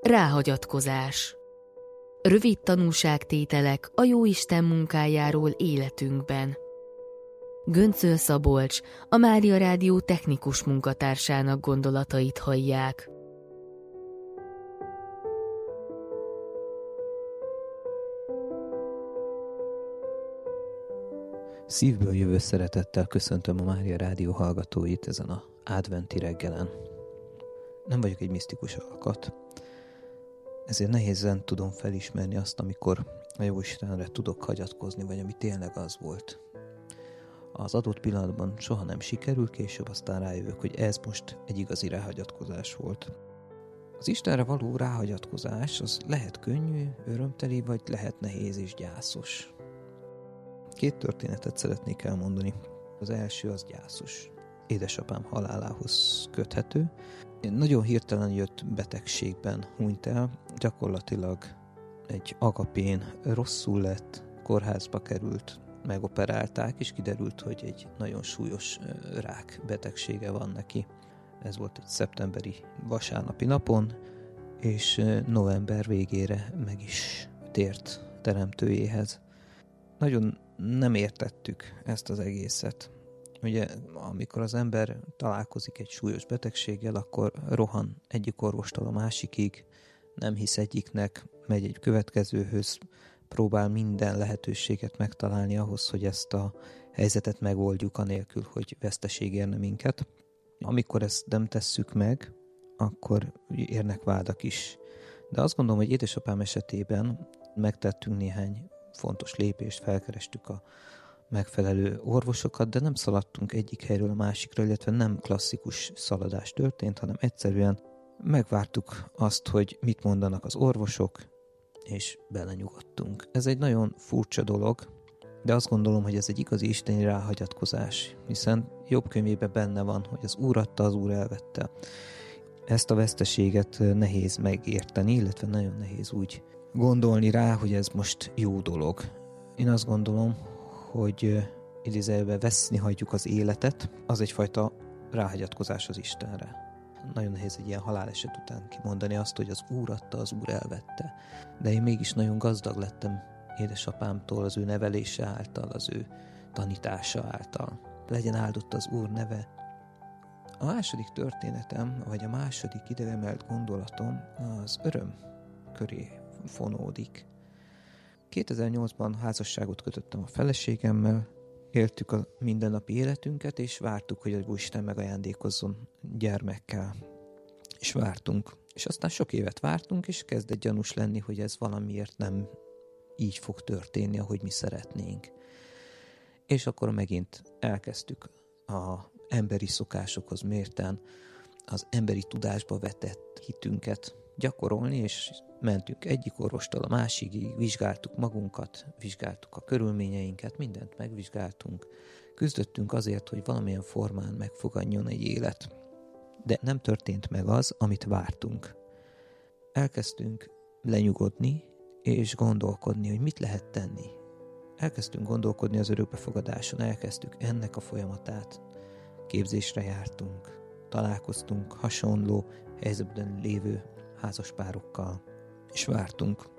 Ráhagyatkozás. Rövid tanúságtételek a Jóisten munkájáról életünkben. Göncöl Szabolcs, a Mária Rádió technikus munkatársának gondolatait hallják. Szívből jövő szeretettel köszöntöm a Mária Rádió hallgatóit ezen a adventi reggelen. Nem vagyok egy misztikus alkat, ezért nehézen tudom felismerni azt, amikor a Jóistenre tudok hagyatkozni, vagy ami tényleg az volt. Az adott pillanatban soha nem sikerül, később aztán rájövök, hogy ez most egy igazi ráhagyatkozás volt. Az Istenre való ráhagyatkozás az lehet könnyű, örömteli, vagy lehet nehéz és gyászos. Két történetet szeretnék elmondani. Az első az gyászos. Édesapám halálához köthető. Nagyon hirtelen jött betegségben hunyt el, gyakorlatilag egy agapén rosszul lett, kórházba került, megoperálták, és kiderült, hogy egy nagyon súlyos rák betegsége van neki. Ez volt egy szeptemberi vasárnapi napon, és november végére meg is tért teremtőjéhez. Nagyon nem értettük ezt az egészet. Ugye, amikor az ember találkozik egy súlyos betegséggel, akkor rohan egyik orvostól a másikig, nem hisz egyiknek, megy egy következőhöz, próbál minden lehetőséget megtalálni ahhoz, hogy ezt a helyzetet megoldjuk, anélkül, hogy veszteség érne minket. Amikor ezt nem tesszük meg, akkor érnek vádak is. De azt gondolom, hogy édesapám esetében megtettünk néhány fontos lépést, felkerestük a megfelelő orvosokat, de nem szaladtunk egyik helyről a másikra, illetve nem klasszikus szaladás történt, hanem egyszerűen megvártuk azt, hogy mit mondanak az orvosok, és belenyugodtunk. Ez egy nagyon furcsa dolog, de azt gondolom, hogy ez egy igazi isteni ráhagyatkozás, hiszen Jobb könyvében benne van, hogy az Úr adta, az Úr elvette. Ezt a veszteséget nehéz megérteni, illetve nagyon nehéz úgy gondolni rá, hogy ez most jó dolog. Én azt gondolom, hogy idézőjelben veszni hagyjuk az életet, az egyfajta ráhagyatkozás az Istenre. Nagyon nehéz egy ilyen haláleset után kimondani azt, hogy az Úr adta, az Úr elvette. De én mégis nagyon gazdag lettem édesapámtól, az ő nevelése által, az ő tanítása által. Legyen áldott az Úr neve. A második történetem, vagy a második ideemelt gondolatom az öröm köré fonódik. 2008-ban házasságot kötöttem a feleségemmel, éltük a mindennapi életünket, és vártuk, hogy az Isten megajándékozzon gyermekkel. És vártunk. És aztán sok évet vártunk, és kezdett gyanús lenni, hogy ez valamiért nem így fog történni, ahogy mi szeretnénk. És akkor megint elkezdtük az emberi szokásokhoz mérten az emberi tudásba vetett hitünket gyakorolni, és mentünk egyik orvostól a másikig, vizsgáltuk magunkat, vizsgáltuk a körülményeinket, mindent megvizsgáltunk, küzdöttünk azért, hogy valamilyen formán megfogadjon egy élet. De nem történt meg az, amit vártunk. Elkezdtünk lenyugodni, és gondolkodni, hogy mit lehet tenni. Elkezdtünk gondolkodni az örökbefogadáson, elkezdtük ennek a folyamatát. Képzésre jártunk, találkoztunk hasonló helyzetben lévő házaspárokkal, és vártunk.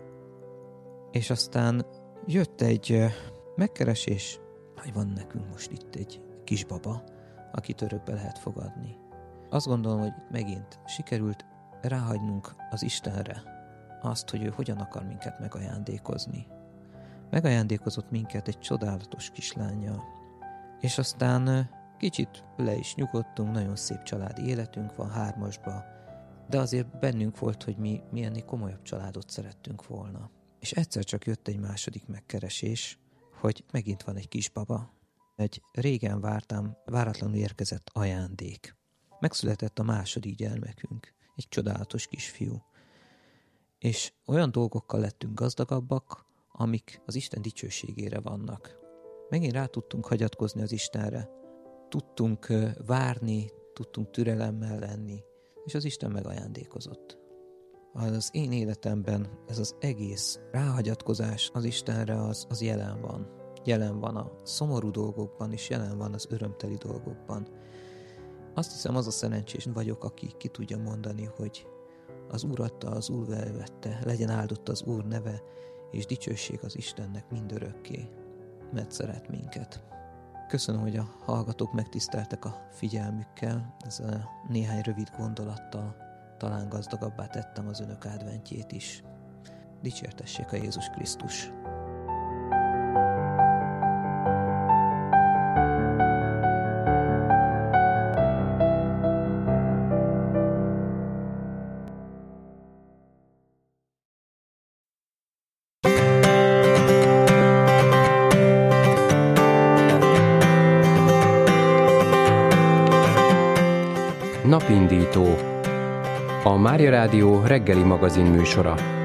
És aztán jött egy megkeresés, hogy van nekünk most itt egy kisbaba, akit örökbe lehet fogadni. Azt gondolom, hogy megint sikerült ráhagynunk az Istenre azt, hogy ő hogyan akar minket megajándékozni. Megajándékozott minket egy csodálatos kislánnyal. És aztán kicsit le is nyugodtunk, nagyon szép családi életünk van hármasba, de azért bennünk volt, hogy mi ennél komolyabb családot szerettünk volna. És egyszer csak jött egy második megkeresés, hogy megint van egy kisbaba. Egy régen váratlanul érkezett ajándék. Megszületett a második gyermekünk, egy csodálatos kisfiú. És olyan dolgokkal lettünk gazdagabbak, amik az Isten dicsőségére vannak. Megint rá tudtunk hagyatkozni az Istenre. Tudtunk várni, tudtunk türelemmel lenni, és az Isten megajándékozott. Az én életemben ez az egész ráhagyatkozás az Istenre az jelen van. Jelen van a szomorú dolgokban, és jelen van az örömteli dolgokban. Azt hiszem, az a szerencsés vagyok, aki ki tudja mondani, hogy Az Úr adta, az Úr elvette, legyen áldott az Úr neve, és dicsőség az Istennek mindörökké, mert szeret minket. Köszönöm, hogy a hallgatók megtiszteltek a figyelmükkel, ezzel néhány rövid gondolattal talán gazdagabbá tettem az önök adventjét is. Dicsértessék a Jézus Krisztus! Napindító. A Mária Rádió reggeli magazin műsora.